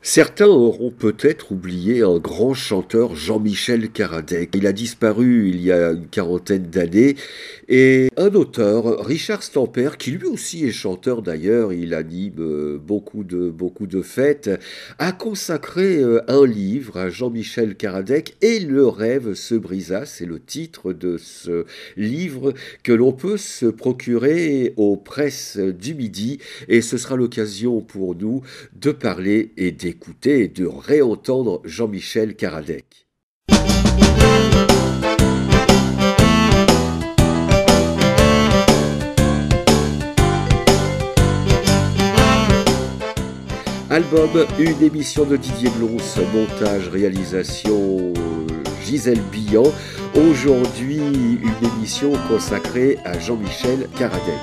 Certains auront peut-être oublié un grand chanteur, Jean-Michel Caradec. Il a disparu il y a une quarantaine d'années. Et un auteur, Richard Stamper, qui lui aussi est chanteur d'ailleurs, il anime beaucoup de fêtes, a consacré un livre à Jean-Michel Caradec et Le rêve se brisa. C'est le titre de ce livre que l'on peut se procurer aux presses du Midi. Et ce sera l'occasion pour nous de parler et d'écouter et de réentendre Jean-Michel Caradec. Album, une émission de Didier Blons, montage, réalisation Gisèle Billan. Aujourd'hui, une émission consacrée à Jean-Michel Caradec.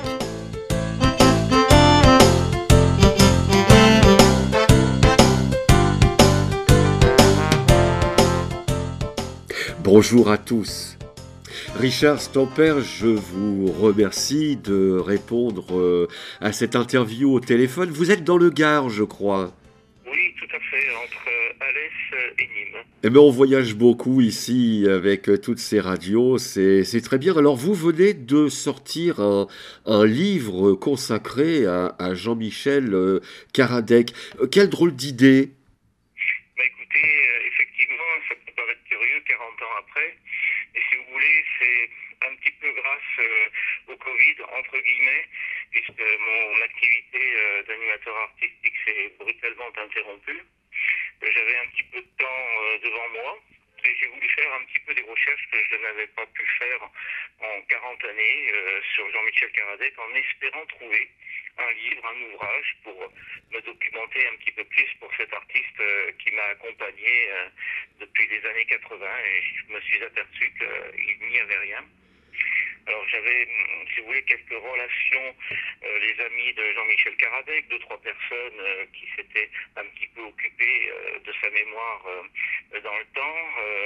Bonjour à tous. Richard Stamper, je vous remercie de répondre à cette interview au téléphone. Vous êtes dans le Gard, je crois. Oui, tout à fait, entre Alès et Nîmes. Eh bien, on voyage beaucoup ici avec toutes ces radios, c'est très bien. Alors, vous venez de sortir un livre consacré à Jean-Michel Caradec. Quelle drôle d'idée! Bah écoutez, effectivement, ça peut paraître curieux 40 ans après, et si vous voulez, c'est un petit peu grâce au Covid, entre guillemets, puisque mon activité d'animateur artistique s'est brutalement interrompue. J'avais un petit peu de temps devant moi, et j'ai voulu faire un petit peu des recherches que je n'avais pas pu faire en 40 années sur Jean-Michel Caradec, en espérant trouver un livre, un ouvrage pour me documenter un petit peu plus pour cet artiste qui m'a accompagné depuis les années 80, et je me suis aperçu qu'il n'y avait rien. Alors j'avais, si vous voulez, quelques relations, les amis de Jean-Michel Caradec, 2-3 personnes qui s'étaient un petit peu occupées de sa mémoire dans le temps,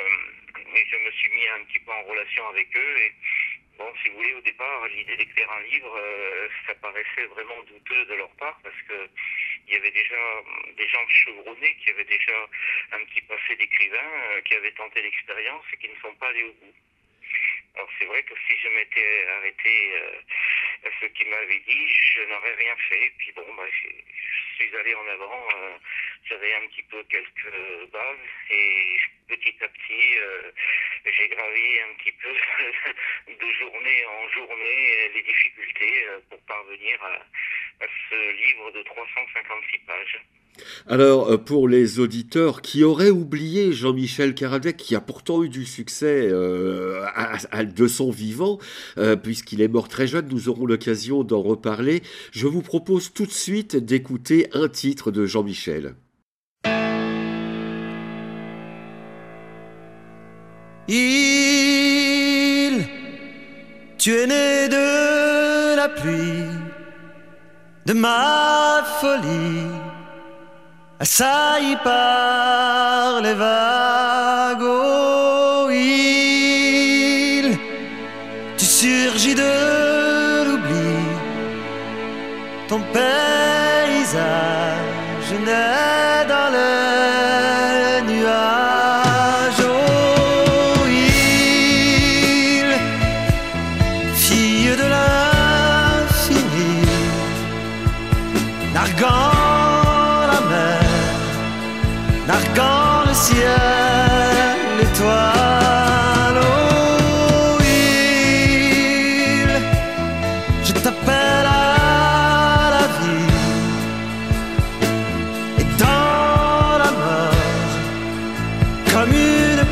et je me suis mis un petit peu en relation avec eux. Et bon, si vous voulez, au départ, l'idée d'écrire un livre, ça paraissait vraiment douteux de leur part, parce que il y avait déjà des gens chevronnés qui avaient déjà un petit passé d'écrivain, qui avaient tenté l'expérience et qui ne sont pas allés au bout. Alors c'est vrai que si je m'étais arrêté à ce qu'il m'avait dit, je n'aurais rien fait. Puis bon, je suis allé en avant, j'avais un petit peu quelques bases, et petit à petit, j'ai gravi un petit peu de journée en journée les difficultés pour parvenir à ce livre de 356 pages. Alors, pour les auditeurs qui auraient oublié Jean-Michel Caradec, qui a pourtant eu du succès de son vivant, puisqu'il est mort très jeune, nous aurons l'occasion d'en reparler. Je vous propose tout de suite d'écouter un titre de Jean-Michel. Tu es né de la pluie, de ma folie, assailli par les vagues. Oh, tu surgis de l'oubli, ton paysage naît dans les nuages. Oh, fille de l'infini, narguant narguant le ciel, l'étoile, oh île, je t'appelle à la vie, et dans la mort, comme une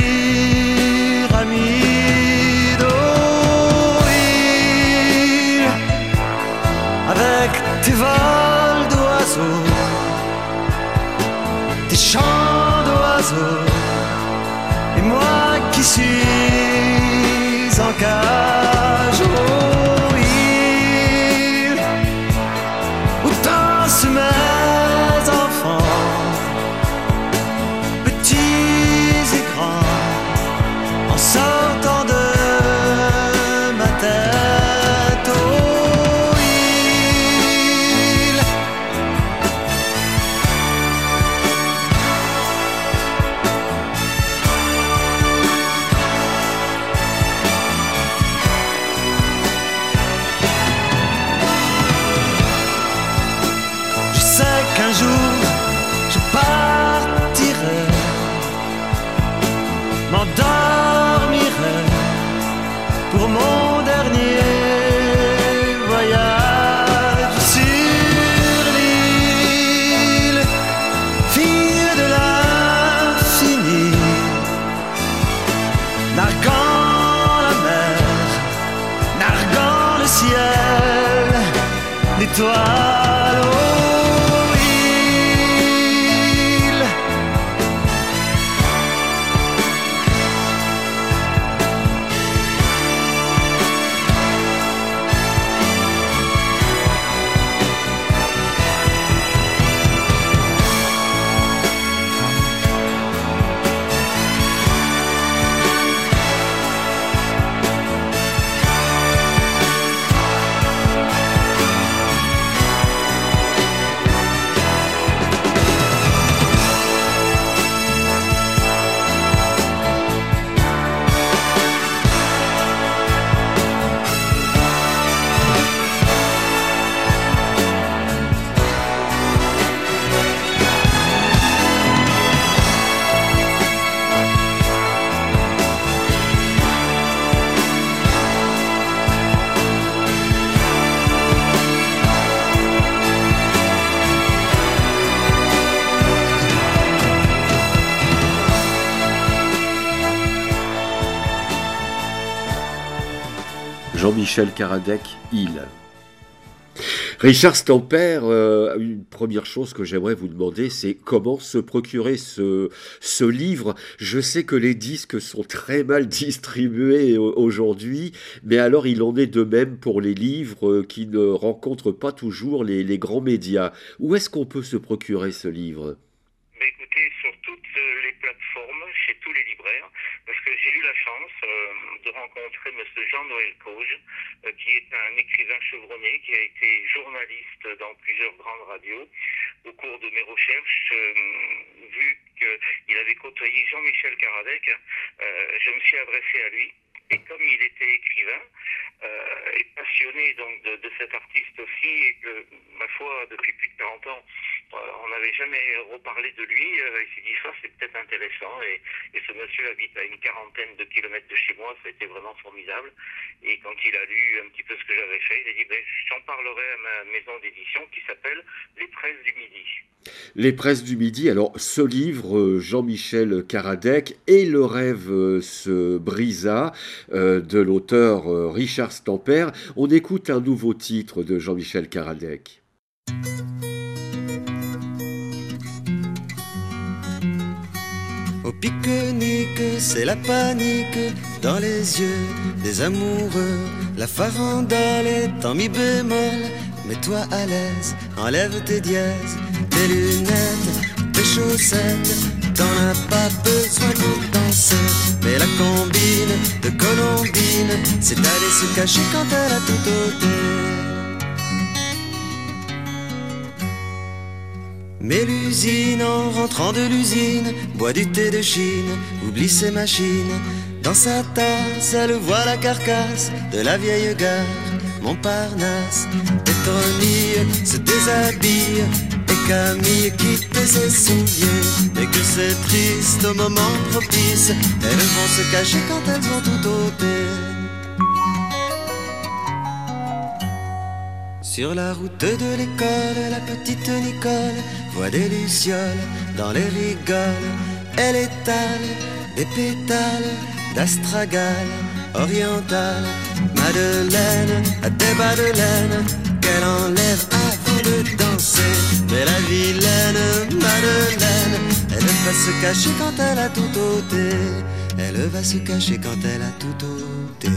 pyramide, oh île, avec tes vols d'oiseaux, tes chants d'oiseaux, et moi qui suis en cage. Oh, île où dansent mes enfants, petits et grands, en sortant de ma tête. Oh, île Jean-Michel Karadec, Il. Richard Stamper, une première chose que j'aimerais vous demander, c'est comment se procurer ce livre. Je sais que les disques sont très mal distribués aujourd'hui, mais alors il en est de même pour les livres qui ne rencontrent pas toujours les grands médias. Où est-ce qu'on peut se procurer ce livre? Mais écoutez, sur toutes les plateformes, chez tous les libraires, parce que j'ai eu la chance de rencontrer Monsieur Jean-Noël Cauge, qui est un écrivain chevronné, qui a été journaliste dans plusieurs grandes radios. Au cours de mes recherches, vu qu'il avait côtoyé Jean-Michel Karadec, je me suis adressé à lui. Et comme il était écrivain et passionné donc de cet artiste aussi, et que, ma foi, depuis plus de 40 ans, on n'avait jamais reparlé de lui, il s'est dit ça c'est peut-être intéressant. Et ce monsieur habite à une quarantaine de kilomètres de chez moi, ça a été vraiment formidable. Et quand il a lu un petit peu ce que j'avais fait, il a dit j'en parlerai à ma maison d'édition qui s'appelle Les Presses du Midi. Les Presses du Midi, alors ce livre, Jean-Michel Karadec, et le rêve se brisa, de l'auteur Richard Stamper. On écoute un nouveau titre de Jean-Michel Karadec. Au pique-nique, c'est la panique dans les yeux des amoureux. La farandole est en mi bémol. Mets-toi à l'aise, enlève tes dièses, tes lunettes, tes chaussettes. T'en as pas besoin pour danser. Mais la combine de Colombine, c'est d'aller se cacher quand elle a tout ôté. Mais l'usine, en rentrant de l'usine, boit du thé de Chine, oublie ses machines. Dans sa tasse, elle voit la carcasse de la vieille gare Montparnasse. Pétronille se déshabille et Camille quitte ses souliers. Et que c'est triste au moment propice, elles vont se cacher quand elles ont tout ôté. Sur la route de l'école, la petite Nicole voit des lucioles dans les rigoles. Elle étale des pétales d'astragale orientale. Madeleine a des bas de laine qu'elle enlève avant de danser. Mais la vilaine Madeleine, elle va se cacher quand elle a tout ôté. Elle va se cacher quand elle a tout ôté.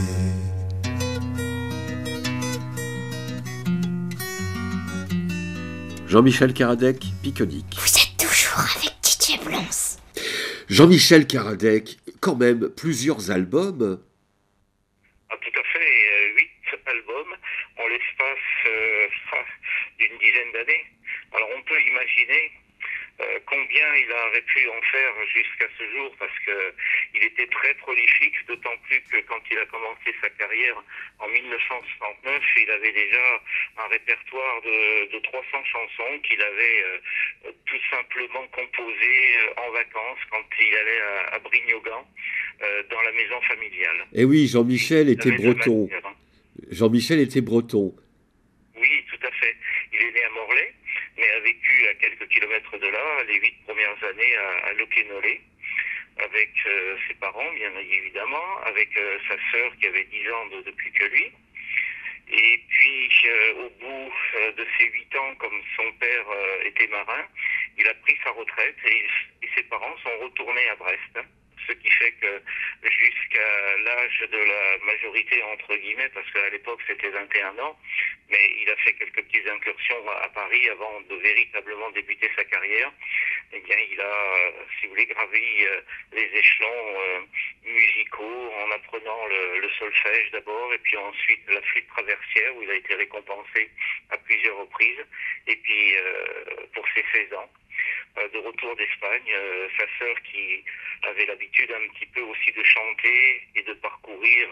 Jean-Michel Karadec, Pique-Nique. Vous êtes toujours avec Didier Blons. Jean-Michel Karadec, quand même plusieurs albums. Ah, tout à fait, 8 albums en l'espace d'une dizaine d'années. Alors on peut imaginer combien il aurait pu en faire jusqu'à ce jour, parce qu'il était très prolifique, d'autant plus que quand il a commencé sa carrière en 1969, il avait déjà un répertoire de 300 chansons qu'il avait tout simplement composées en vacances quand il allait à Brignogan, dans la maison familiale. Et oui, Jean-Michel était breton. Matière, hein. Jean-Michel était breton. Oui, tout à fait. Il est né à Morlaix, mais a vécu à quelques kilomètres de là les 8 premières années à Loquenolé, avec ses parents, bien évidemment, avec sa sœur qui avait 10 ans de plus que lui. Et puis, au bout de ses 8 ans, comme son père était marin, il a pris sa retraite et ses parents sont retournés à Brest. Ce qui fait que jusqu'à l'âge de la majorité, entre guillemets, parce qu'à l'époque c'était 21 ans, mais il a fait quelques petites incursions à Paris avant de véritablement débuter sa carrière. Eh bien, il a, si vous voulez, gravi les échelons musicaux en apprenant le solfège d'abord, et puis ensuite la flûte traversière, où il a été récompensé à plusieurs reprises, et puis pour ses 16 ans. De retour d'Espagne, sa sœur qui avait l'habitude un petit peu aussi de chanter et de parcourir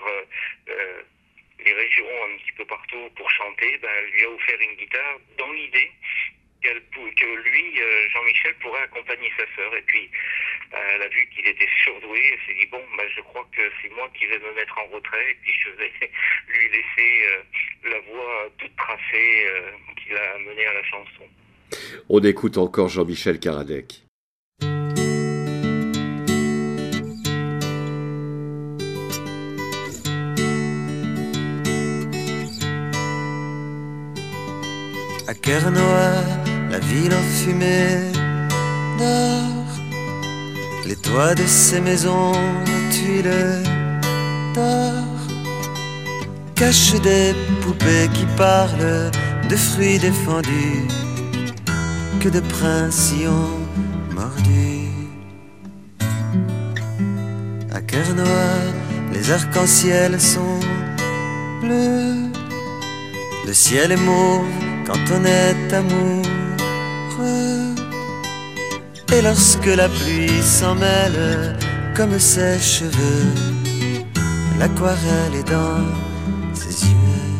les régions un petit peu partout pour chanter, lui a offert une guitare dans l'idée que lui, Jean-Michel, pourrait accompagner sa sœur. Et puis, elle a vu qu'il était surdoué, elle s'est dit, bon, je crois que c'est moi qui vais me mettre en retrait, et puis je vais lui laisser la voix toute tracée qui l'a amené à la chanson. On écoute encore Jean-Michel Karadec. Kernoa, la ville enfumée d'or, les toits de ces maisons aux tuiles d'or cachent des poupées qui parlent de fruits défendus que de princes y ont mordu. À Kernoa, les arcs-en-ciel sont bleus, le ciel est mauve quand on est amoureux. Et lorsque la pluie s'en mêle comme ses cheveux, l'aquarelle est dans ses yeux.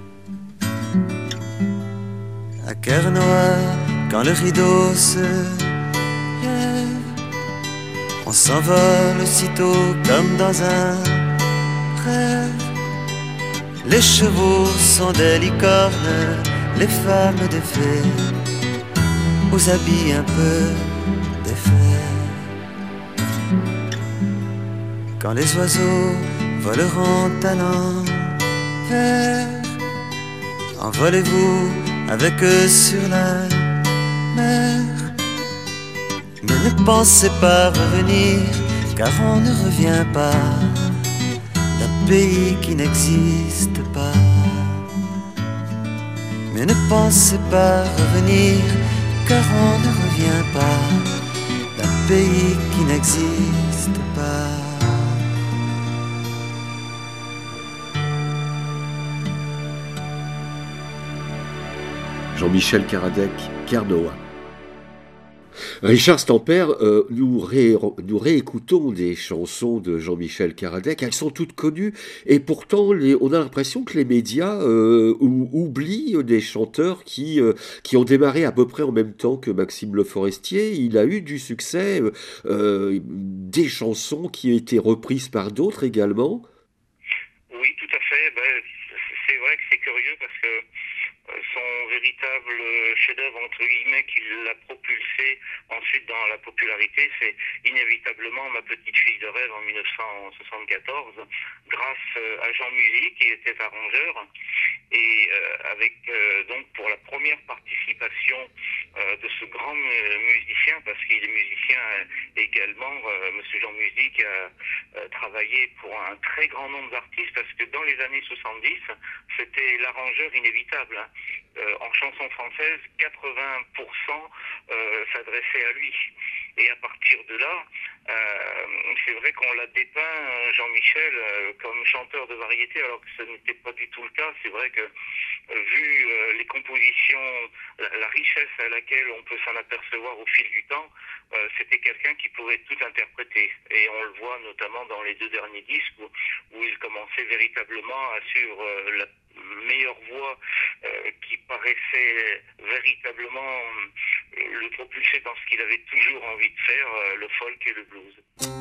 À Kernoa, quand le rideau se lève, on s'envole aussitôt comme dans un rêve. Les chevaux sont des licornes, les femmes des fées, aux habits un peu défaits. Quand les oiseaux voleront à l'envers, envolez-vous avec eux sur la mer. Mais ne pensez pas revenir, car on ne revient pas d'un pays qui n'existe pas. Mais ne pensez pas revenir, car on ne revient pas d'un pays qui n'existe pas. Jean-Michel Karadec, Kernoa. Richard Stamper, nous réécoutons des chansons de Jean-Michel Karadec, elles sont toutes connues, et pourtant on a l'impression que les médias oublient des chanteurs qui ont démarré à peu près en même temps que Maxime Le Forestier. Il a eu du succès, des chansons qui ont été reprises par d'autres également. Oui, tout à fait. C'est vrai que c'est curieux parce que son véritable chef-d'œuvre, entre guillemets, qui l'a propulsé ensuite dans la popularité, c'est inévitablement Ma petite fille de rêve en 1974, grâce à Jean Musy, qui était arrangeur, et avec donc pour la première participation de ce grand musicien, parce qu'il est musicien également, monsieur Jean Musy, qui a travaillé pour un très grand nombre d'artistes, parce que dans les années 70, c'était l'arrangeur inévitable. En chanson française, 80% s'adressait à lui. Et à partir de là, c'est vrai qu'on l'a dépeint, Jean-Michel, comme chanteur de variété, alors que ce n'était pas du tout le cas. C'est vrai que, vu les compositions, la richesse à laquelle on peut s'en apercevoir au fil du temps, c'était quelqu'un qui pourrait tout interpréter. Et on le voit notamment dans les 2 derniers disques où il commençait véritablement à suivre la meilleure voix qui paraissait véritablement le propulser dans ce qu'il avait toujours envie de faire, le folk et le blues.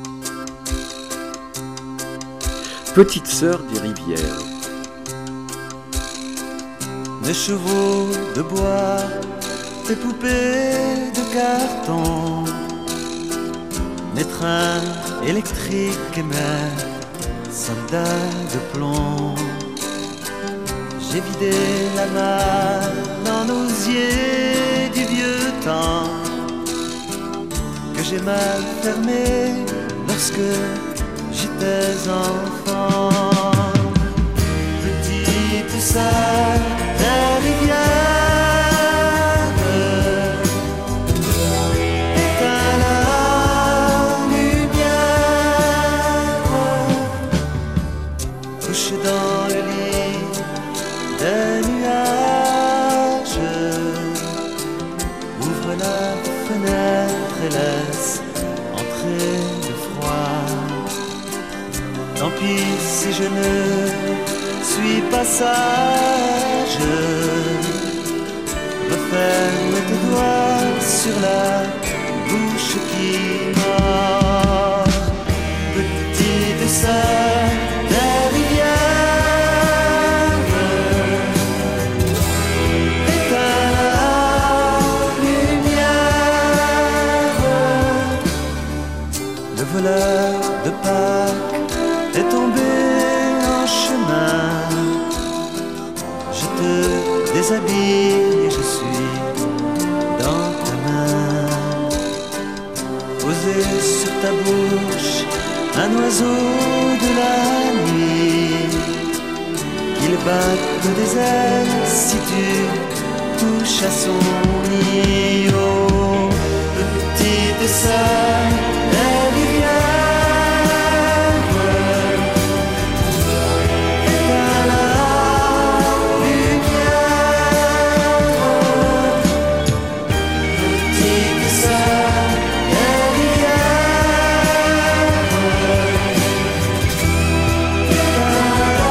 Petite sœur des rivières. Des chevaux de bois, des poupées de carton, mes trains électriques et mes soldats de plomb. J'ai vidé la malle en osier du vieux temps que j'ai mal fermé lorsque j'étais enfant. Petite sœur des rivières, éteins la lumière, couche dans le lit des nuages, ouvre la fenêtre et laisse entrer le froid. Tant pis si je ne suis pas sage, referme tes doigts sur la bouche qui mord. Petite sœur des rivières, éteins la lumière. Le voleur de Pâques est tombé en chemin. Je te déshabille et je suis poser sur ta bouche un oiseau de la nuit, qu'il batte des ailes si tu touches à son nid. Oh, petite sœur, les rivières éteint la lumière. Petite sœur, les rivières éteint la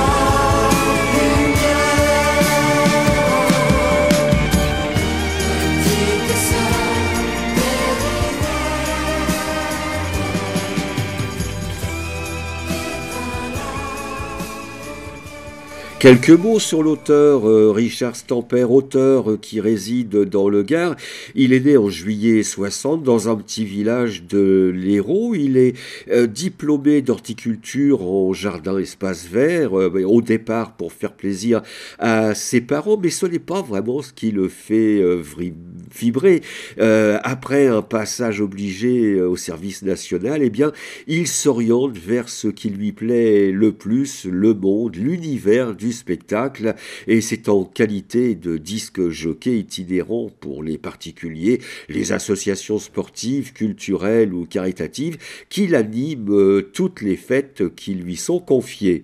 Quelques mots sur l'auteur, Richard Stamper, auteur qui réside dans le Gard. Il est né en juillet 60 dans un petit village de l'Hérault. Il est diplômé d'horticulture en jardin espace vert, au départ pour faire plaisir à ses parents, mais ce n'est pas vraiment ce qui le fait vibrer. Après un passage obligé au service national, eh bien, il s'oriente vers ce qui lui plaît le plus, le monde, l'univers du spectacle, et c'est en qualité de disque jockey itinérant pour les particuliers, les associations sportives, culturelles ou caritatives qu'il anime toutes les fêtes qui lui sont confiées.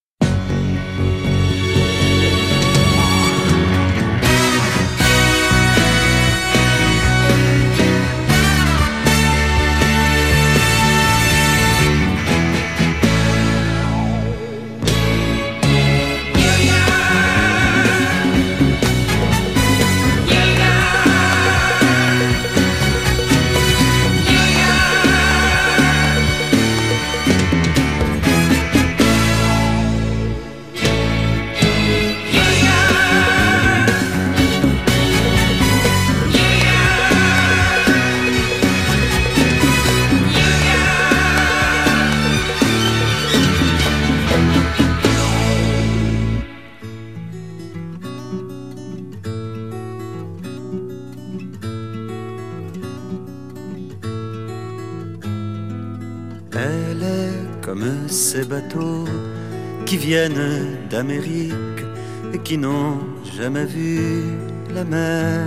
Elle est comme ces bateaux qui viennent d'Amérique et qui n'ont jamais vu la mer.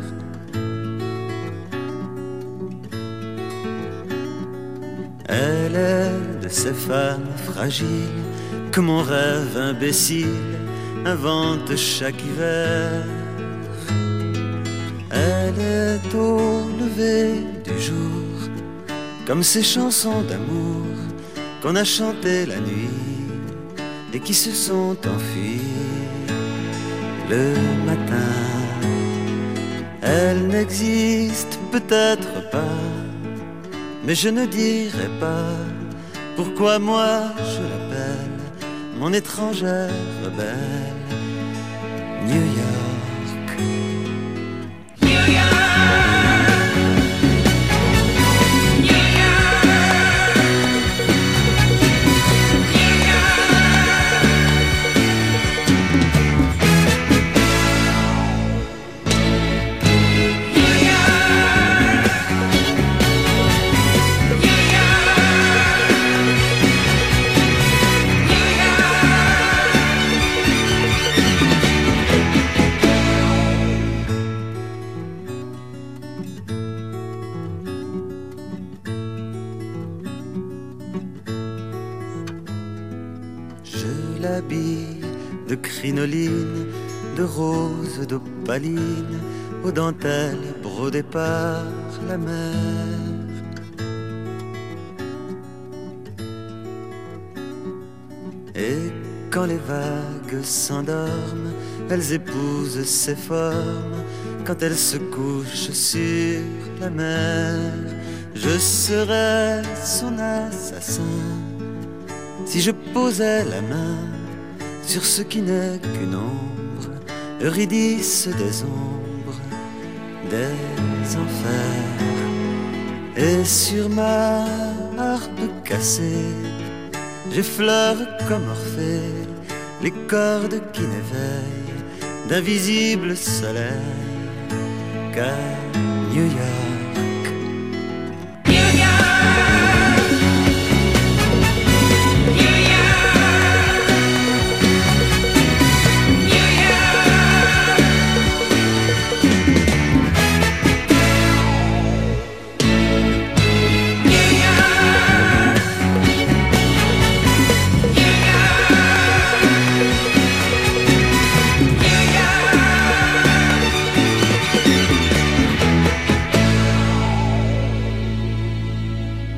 Elle est de ces femmes fragiles que mon rêve imbécile invente chaque hiver. Elle est au lever du jour comme ces chansons d'amour qu'on a chantées la nuit et qui se sont enfuies le matin. Elle n'existe peut-être pas, mais je ne dirai pas pourquoi moi je l'appelle mon étrangère rebelle. New York. New York. De crinoline, de roses, d'opaline, aux dentelles brodées par la mer. Et quand les vagues s'endorment, elles épousent ses formes. Quand elles se couchent sur la mer, je serais son assassin si je posais la main sur ce qui n'est qu'une ombre, Eurydice des ombres, des enfers. Et sur ma harpe cassée, j'effleure comme Orphée les cordes qui n'éveillent d'invisibles soleils qu'à New York. New York.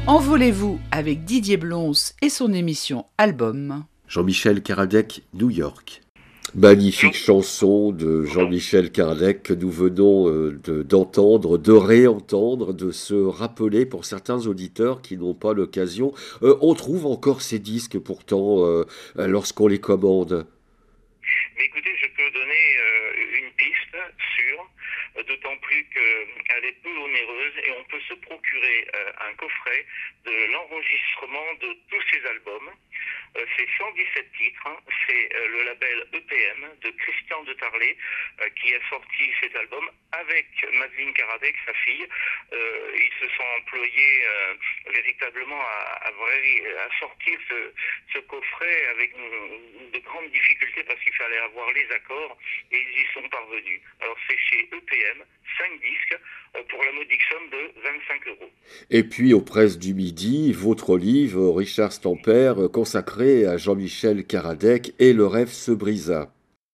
Envolez-vous avec Didier Blons et son émission Album. Jean-Michel Karadec, New York. Magnifique chanson de Jean-Michel Karadec que nous venons d'entendre, de réentendre, de se rappeler pour certains auditeurs qui n'ont pas l'occasion. On trouve encore ces disques pourtant lorsqu'on les commande. Mais écoutez, je peux donner une piste sûre, d'autant plus qu'elle est peu onéreuse et on peut se procurer un coffret de l'enregistrement de tous ces albums. C'est 117 titres, hein. C'est le label EPM de Christian de Tarlet qui a sorti cet album avec Madeleine Karadec, sa fille. Ils se sont employés véritablement à sortir ce coffret avec de grandes difficultés parce qu'il fallait avoir les accords et ils y sont parvenus. Alors c'est chez EPM, 5 disques pour la modique somme de 25 €. Et puis aux presses du Midi, votre livre, Richard Stamper, consacré à Jean-Michel Karadec et le rêve se brisa.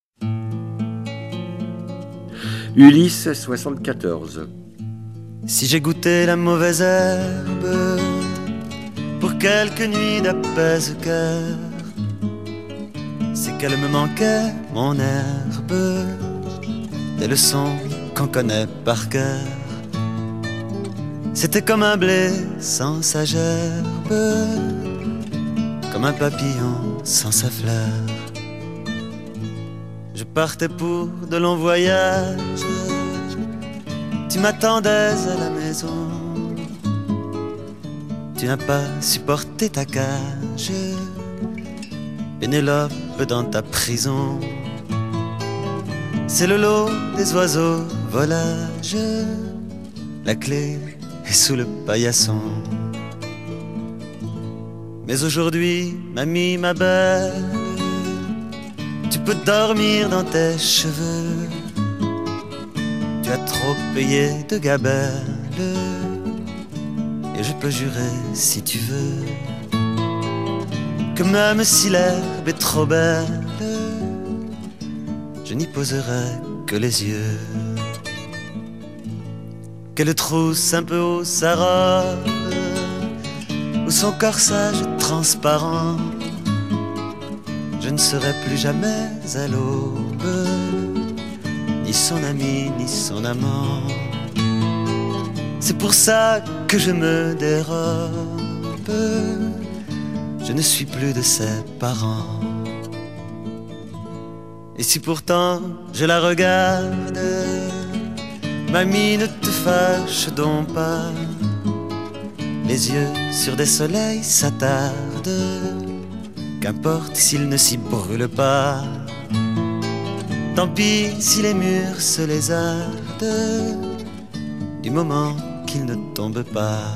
Ulysse 74. Si j'ai goûté la mauvaise herbe pour quelques nuits d'apaise-cœur, c'est qu'elle me manquait, mon herbe, des leçons qu'on connaît par cœur. C'était comme un blé sans sa gerbe, comme un papillon sans sa fleur. Je partais pour de longs voyages, tu m'attendais à la maison. Tu n'as pas supporté ta cage, Pénélope dans ta prison. C'est le lot des oiseaux volages, la clé est sous le paillasson. Mais aujourd'hui, mamie, ma belle, tu peux dormir dans tes cheveux. Tu as trop payé de gabelle, et je peux jurer, si tu veux, que même si l'herbe est trop belle, je n'y poserai que les yeux. Qu'elle trousse un peu haut sa robe, ou son corsage transparent, je ne serai plus jamais à l'aube, ni son ami, ni son amant. C'est pour ça que je me dérobe, je ne suis plus de ses parents. Et si pourtant je la regarde, mamie, ne te fâche donc pas, les yeux sur des soleils s'attardent, qu'importe s'ils ne s'y brûlent pas. Tant pis si les murs se lézardent, du moment qu'ils ne tombent pas.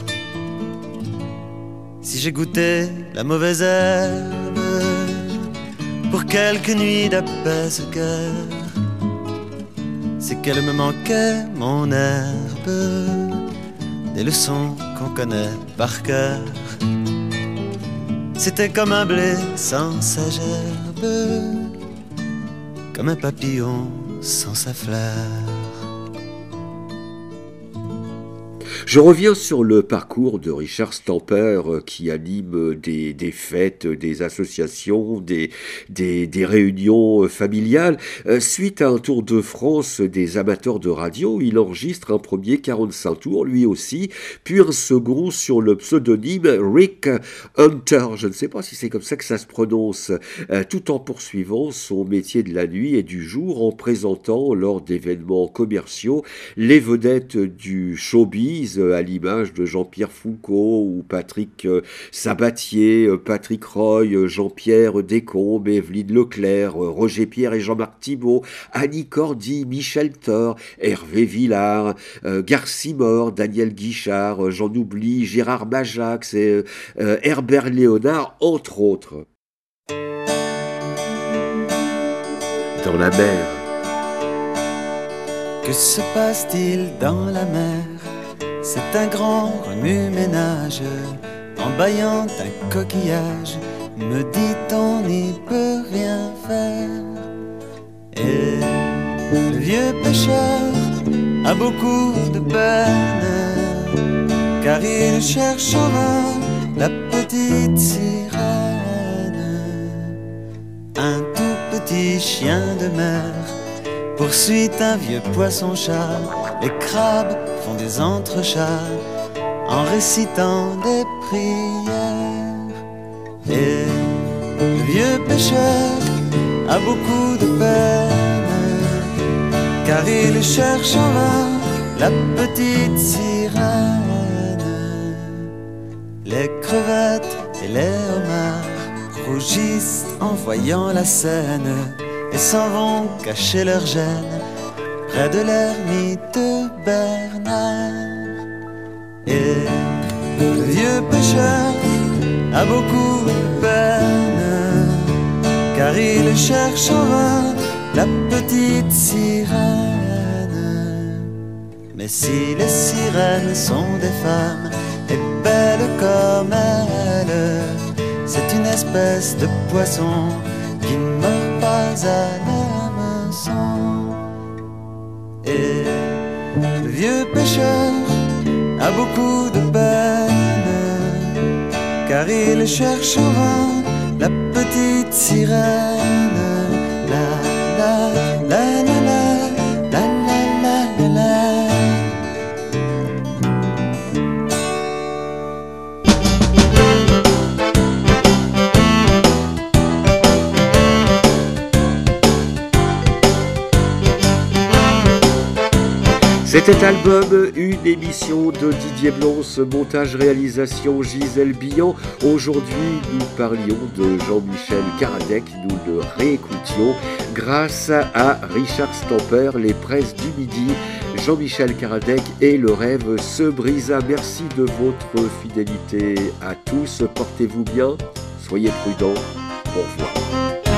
Si j'ai goûté la mauvaise herbe pour quelques nuits d'apaise-cœur, c'est qu'elle me manquait, mon herbe, des leçons qu'on connaît par cœur. C'était comme un blé sans sa gerbe, comme un papillon sans sa fleur. Je reviens sur le parcours de Richard Stamper qui anime des fêtes, des associations, des réunions familiales. Suite à un tour de France des amateurs de radio, il enregistre un premier 45 tours, lui aussi, puis un second sur le pseudonyme Rick Hunter. Je ne sais pas si c'est comme ça que ça se prononce, tout en poursuivant son métier de la nuit et du jour en présentant lors d'événements commerciaux les vedettes du showbiz, à l'image de Jean-Pierre Foucault ou Patrick Sabatier, Patrick Roy, Jean-Pierre Descombes, Evelyne Leclerc, Roger Pierre et Jean-Marc Thibault, Annie Cordy, Michel Thor, Hervé Villard, Garcimore, Daniel Guichard, j'en oublie, Gérard Majax et Herbert Léonard, entre autres. Dans la mer. Que se passe-t-il dans la mer? C'est un grand remue-ménage, en bâillant un coquillage, me dit-on n'y peut rien faire. Et le vieux pêcheur a beaucoup de peine, car il cherche en vain la petite sirène. Un tout petit chien de mer poursuit un vieux poisson-chat. Les crabes font des entrechats en récitant des prières. Et le vieux pêcheur a beaucoup de peine, car il cherche en vain la petite sirène. Les crevettes et les homards rougissent en voyant la scène et s'en vont cacher leur gêne près de l'ermite Bernard. Et le vieux pêcheur a beaucoup de peine, car il cherche en vain la petite sirène. Mais si les sirènes sont des femmes et belles comme elles, c'est une espèce de poisson qui ne meurt pas à l'hameçon. Et le vieux pêcheur a beaucoup de peine, car il cherche en vain la petite sirène. La la la la la la la la la. C'était Album, une émission de Didier Blonce, montage-réalisation Gisèle Billan. Aujourd'hui, nous parlions de Jean-Michel Karadec, nous le réécoutions grâce à Richard Stamper, Les Presses du Midi. Jean-Michel Karadec et le rêve se brisa. Merci de votre fidélité à tous. Portez-vous bien, soyez prudents. Au revoir.